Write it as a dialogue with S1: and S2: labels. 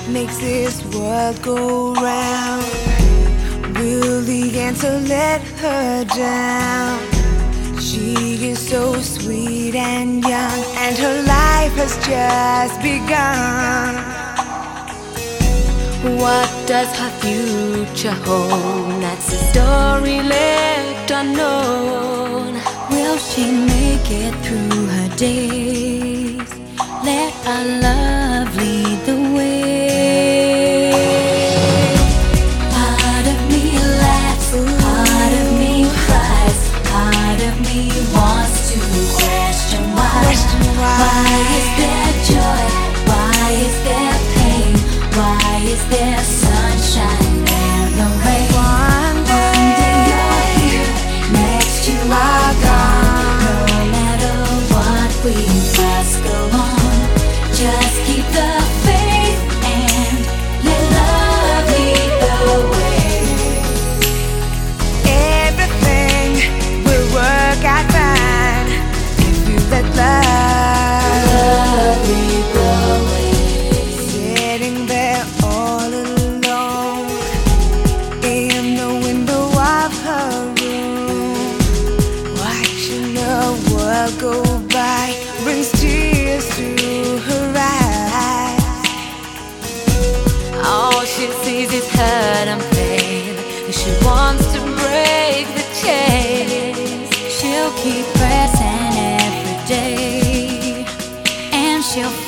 S1: makes this world go round. Will the answer let her down? She is so sweet and young, and her life has just begun.
S2: What does her future hold? That's a story left unknown. Will she make it through her days? Let our love lead the way. Part of me laughs, part of me cries, part of me wants to question why. Why is there joy? Why is there pain? Why is there sunshine and the rain?
S1: One day
S2: you're here, next you are gone. No matter what, we must go on. Just keep the faith and let love lead the way.
S1: Everything will work out fine if you let love
S2: lead the way.
S1: Sitting there all alone in the window of her room, watching the world go by, brings tears to her eyes.
S2: All she sees is hurt and pain, and she wants to break the chains. She'll keep pressing every day, and she'll